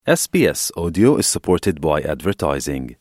SBS Audio is supported by advertising.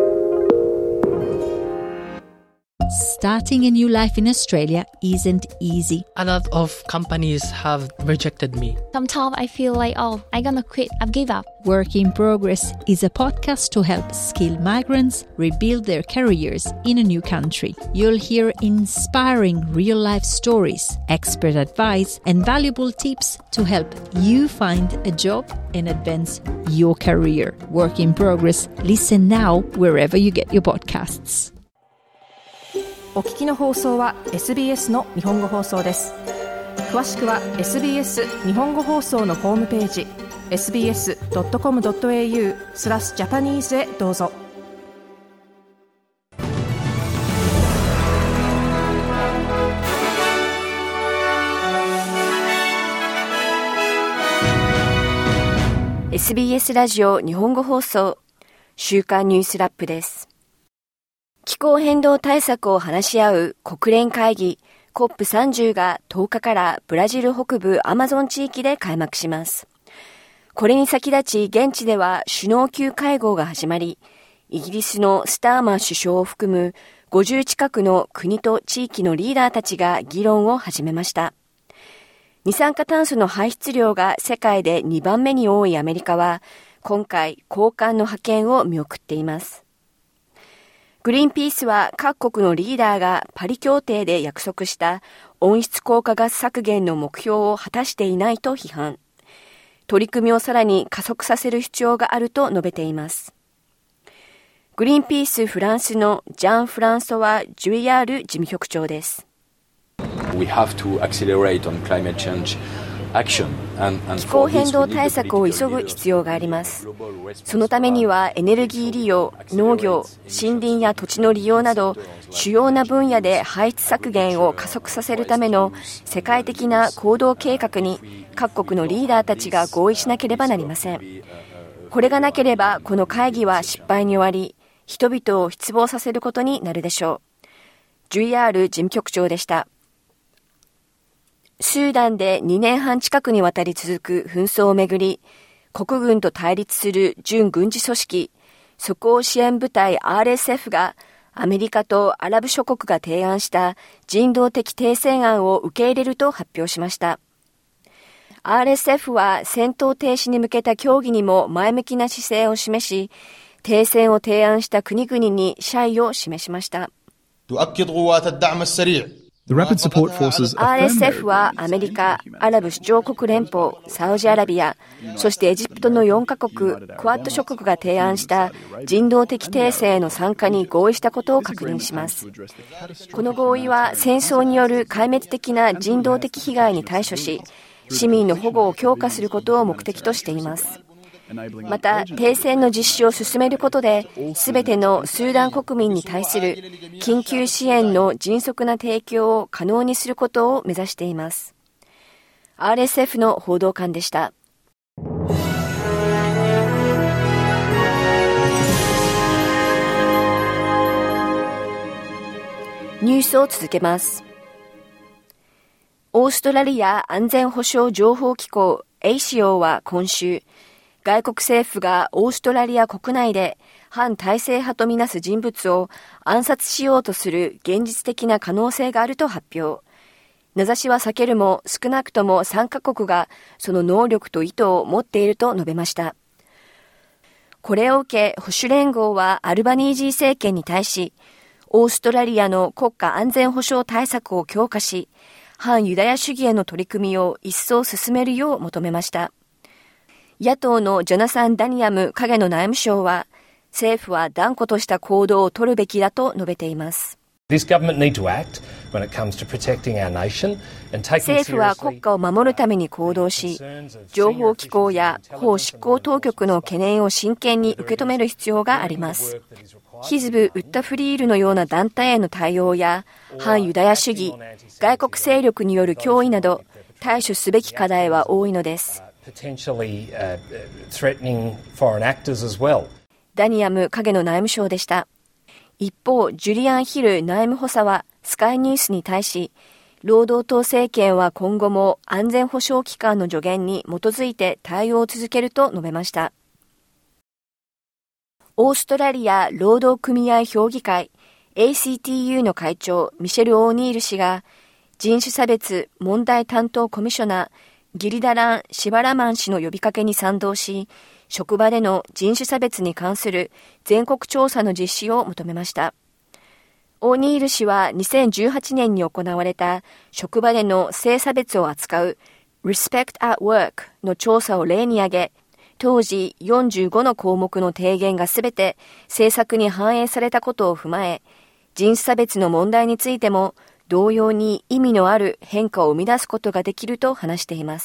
Starting a new life in Australia isn't easy. A lot of companies have rejected me. Sometimes I feel like, I'm gonna quit, I've give up. Work in Progress is a podcast to help skilled migrants rebuild their careers in a new country. You'll hear inspiring real-life stories, expert advice, and valuable tips to help you find a job and advance your career. Work in Progress. Listen now wherever you get your podcasts. お聞きの放送は SBS の日本語放送です。詳しくは SBS 日本語放送のホームページ sbs.com.au/japanese へどうぞ。 SBS ラジオ日本語放送週刊ニュースラップです。気候変動対策を話し合う国連会議 COP30 が10日からブラジル北部アマゾン地域で開幕します。これに先立ち現地では首脳級会合が始まり、イギリスのスターマー首相を含む50近くの国と地域のリーダーたちが議論を始めました。二酸化炭素の排出量が世界で2番目に多いアメリカは、今回高官の派遣を見送っています。グリーンピースは各国のリーダーがパリ協定で約束した温室効果ガス削減の目標を果たしていないと批判。取り組みをさらに加速させる必要があると述べています。グリーンピースフランスのジャン・フランソワ・ジュイヤール事務局長です。 We have to accelerate on climate change.気候変動対策を急ぐ必要があります。そのためにはエネルギー利用、農業、森林や土地の利用など主要な分野で排出削減を加速させるための世界的な行動計画に各国のリーダーたちが合意しなければなりません。これがなければこの会議は失敗に終わり、人々を失望させることになるでしょう。ジュイヤール事務局長でした。スーダンで2年半近くにわたり続く紛争をめぐり、国軍と対立する準軍事組織、即応支援部隊 RSF がアメリカとアラブ諸国が提案した人道的停戦案を受け入れると発表しました。RSF は戦闘停止に向けた協議にも前向きな姿勢を示し、停戦を提案した国々に謝意を示しました。RSF はアメリカ、アラブ首長国連邦、サウジアラビア、そしてエジプトの4カ国、クアッド諸国が提案した人道的停戦への参加に合意したことを確認します。この合意は戦争による壊滅的な人道的被害に対処し、市民の保護を強化することを目的としています。また、停戦の実施を進めることで、すべてのスーダン国民に対する緊急支援の迅速な提供を可能にすることを目指しています。RSF の報道官でした。ニュースを続けます。オーストラリア安全保障情報機構 ASIO は今週、外国政府がオーストラリア国内で反体制派とみなす人物を暗殺しようとする現実的な可能性があると発表。名指しは避けるも少なくとも3カ国がその能力と意図を持っていると述べました。これを受け保守連合はアルバニージー政権に対し、オーストラリアの国家安全保障対策を強化し、反ユダヤ主義への取り組みを一層進めるよう求めました。野党のジョナサン・ダニアム影の内務相は、政府は断固とした行動を取るべきだと述べています。 政府は国家を守るために行動し、情報機構や法執行当局の懸念を真剣に受け止める必要があります。ヒズブ・ウッタフリールのような団体への対応や、反ユダヤ主義、外国勢力による脅威など、対処すべき課題は多いのです。ダニアム影の内務相でした。一方、ジュリアン・ヒル内務補佐はスカイニュースに対し、労働党政権は今後も安全保障機関の助言に基づいて対応を続けると述べました。 オーストラリア労働組合評議会 ACTU の会長ミシェル・オーニール氏が人種差別問題担当コミッショナーギリダラン・シバラマン氏の呼びかけに賛同し、職場での人種差別に関する全国調査の実施を求めました。オーニール氏は2018年に行われた職場での性差別を扱う Respect at Work の調査を例に挙げ、当時45の項目の提言がすべて政策に反映されたことを踏まえ、人種差別の問題についても同様に意味のある変化を生み出すことができると話しています。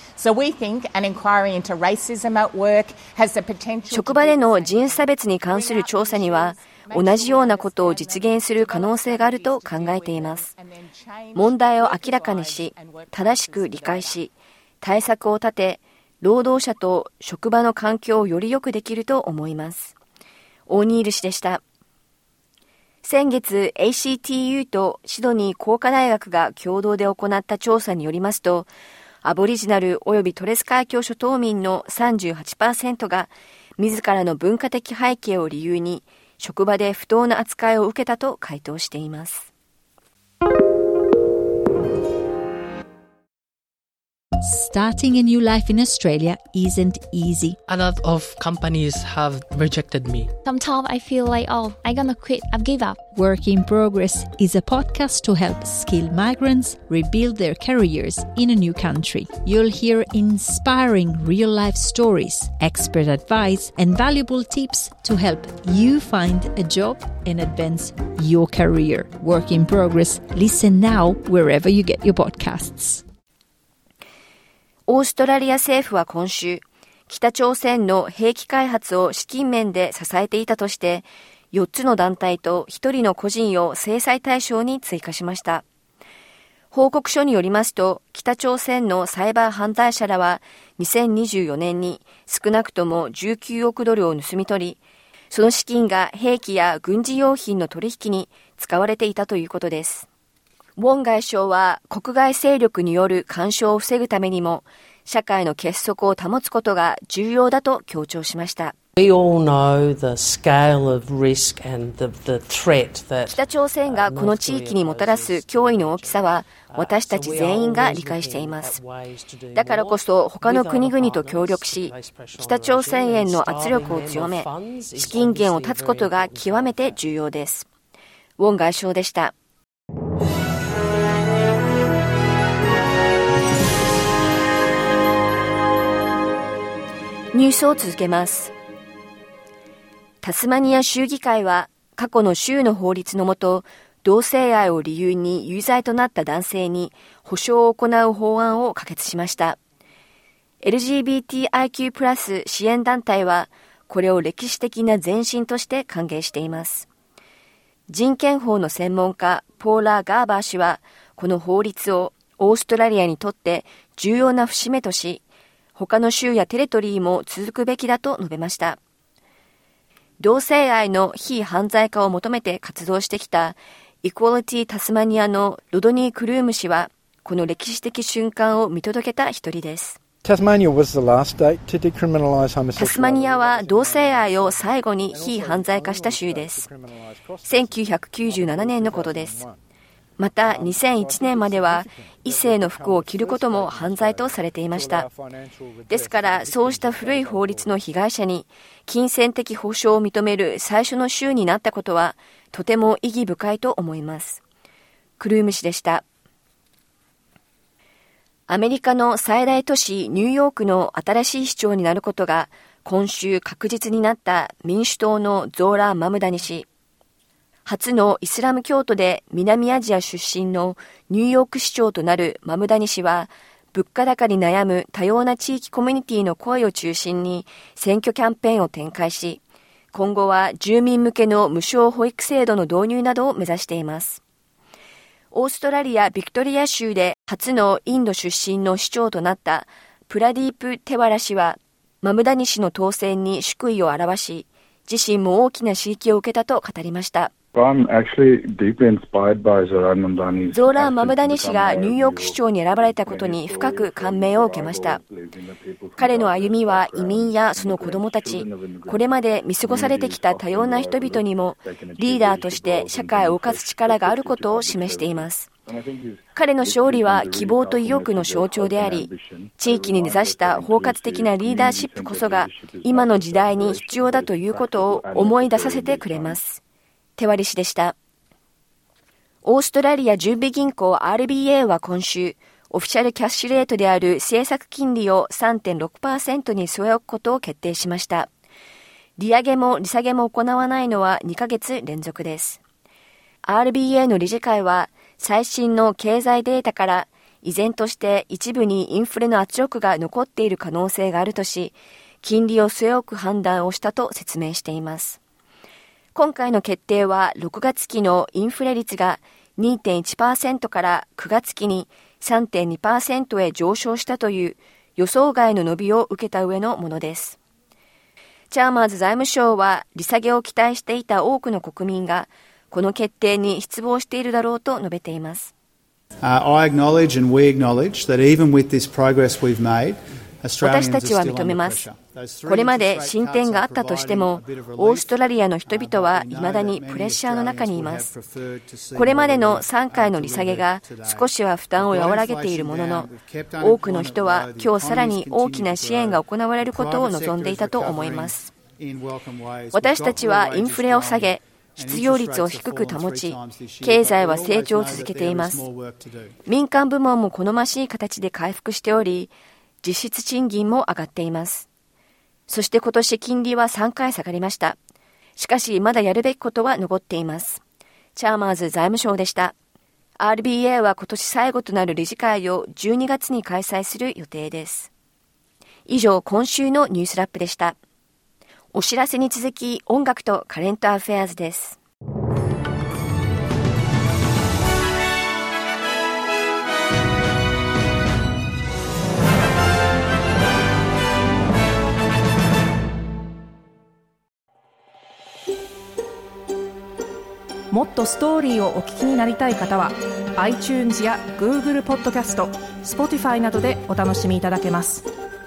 職場での人種差別に関する調査には、同じようなことを実現する可能性があると考えています。問題を明らかにし、正しく理解し、対策を立て、労働者と職場の環境をより良くできると思います。オーニール氏でした。先月 ACTU とシドニー工科大学が共同で行った調査によりますと、アボリジナル及びトレス海峡諸島民の 38% が自らの文化的背景を理由に職場で不当な扱いを受けたと回答しています。 Starting a new life in Australia isn't easy. A lot of companies have rejected me. Sometimes I feel like, I'm gonna quit. I've give up. Work in Progress is a podcast to help skilled migrants rebuild their careers in a new country. You'll hear inspiring real-life stories, expert advice, and valuable tips to help you find a job and advance your career. Work in Progress. Listen now wherever you get your podcasts. オーストラリア政府は今週、北朝鮮の兵器開発を資金面で支えていたとして、4つの団体と1人の個人を制裁対象に追加しました。報告書によりますと、北朝鮮のサイバー犯罪者らは2024年に少なくとも19億ドルを盗み取り、その資金が兵器や軍事用品の取引に使われていたということです。ウォン外相は国外勢力による干渉を防ぐためにも社会の結束を保つことが重要だと強調しました。北朝鮮がこの地域にもたらす脅威の大きさは私たち全員が理解しています。だからこそ他の国々と協力し、北朝鮮への圧力を強め、資金源を断つことが極めて重要です。ウォン外相でした。ニュースを続けます。タスマニア州議会は過去の州の法律のもと、同性愛を理由に有罪となった男性に保障を行う法案を可決しました。LGBTIQ+ 支援団体はこれを歴史的な前進として歓迎しています。人権法の専門家ポーラ・ガーバー氏はこの法律をオーストラリアにとって重要な節目とし、他の州やテレトリーも続くべきだと述べました。同性愛の非犯罪化を求めて活動してきたイクオリティタスマニアのロドニー・クルーム氏はこの歴史的瞬間を見届けた一人です。タスマニアは同性愛を最後に非犯罪化した州です。1997年のことです。また2001年までは異性の服を着ることも犯罪とされていました。ですからそうした古い法律の被害者に金銭的保障を認める最初の州になったことはとても意義深いと思います。クルーム氏でした。アメリカの最大都市ニューヨークの新しい市長になることが今週確実になった民主党のゾーラ・マムダニ氏。初のイスラム教徒で南アジア出身のニューヨーク市長となるマムダニ氏は、物価高に悩む多様な地域コミュニティの声を中心に選挙キャンペーンを展開し、今後は住民向けの無償保育制度の導入などを目指しています。オーストラリア・ビクトリア州で初のインド出身の市長となったプラディープ・テワラ氏は、マムダニ氏の当選に祝意を表し、自身も大きな刺激を受けたと語りました。 I'm actually deeply inspired by Zohran Mamdani's ゾーラン・マムダニ氏がニューヨーク市長に選ばれたことに深く感銘を受けました。彼の歩みは移民やその子供たち、これまで見過ごされてきた多様な人々にもリーダーとして社会を動かす力があることを示しています。彼の勝利は希望と意欲の象徴であり、地域に根ざした包括的なリーダーシップこそが今の時代に必要だということを思い出させてくれます。手割り氏でした。オーストラリア準備銀行 RBA は今週、オフィシャルキャッシュレートである政策金利を 3.6% に据え置くことを決定しました。利上げも利下げも行わないのは2ヶ月連続です。RBA の理事会は最新の経済データから依然として一部にインフレの圧力が残っている可能性があるとし、金利を据え置く判断をしたと説明しています。今回の決定は6月期のインフレ率が 2.1% から9月期に 3.2% へ上昇したという予想外の伸びを受けた上のものです。チャーマーズ財務省は利下げを期待していた多くの国民がこの決定に失望しているだろうと述べています。 I acknowledge and we acknowledge that even with this progress we've made, 私たちは認めます。これまで進展があったとしても、オーストラリアの人々は未だにプレッシャーの中にいます。これまでの3回の利下げが少しは負担を和らげているものの、多くの人は今日さらに大きな支援が行われることを望んでいたと思います。私たちはインフレを下げ、失業率を低く保ち、経済は成長を続けています。民間部門も好ましい形で回復しており、実質賃金も上がっています。そして今年金利は3回下がりました。しかしまだやるべきことは残っています。チャーマーズ財務省でした。RBA は今年最後となる理事会を12月に開催する予定です。以上、今週のニュースラップでした。お知らせに続き音楽とカレントアフェアーズです。もっとストーリーをお聞きになりたい方は iTunes や Google ポッドキャスト、Spotify などでお楽しみいただけます。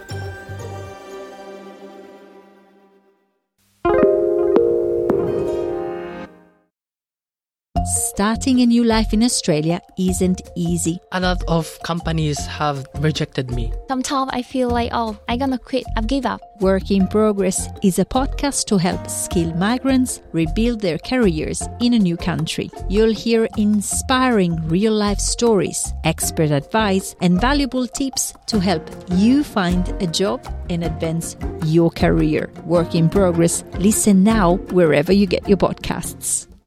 Starting a new life in Australia isn't easy. A lot of companies have rejected me. Sometimes I feel like, I'm gonna quit. I've given up. Work in Progress is a podcast to help skilled migrants rebuild their careers in a new country. You'll hear inspiring real-life stories, expert advice, and valuable tips to help you find a job and advance your career. Work in Progress. Listen now wherever you get your podcasts.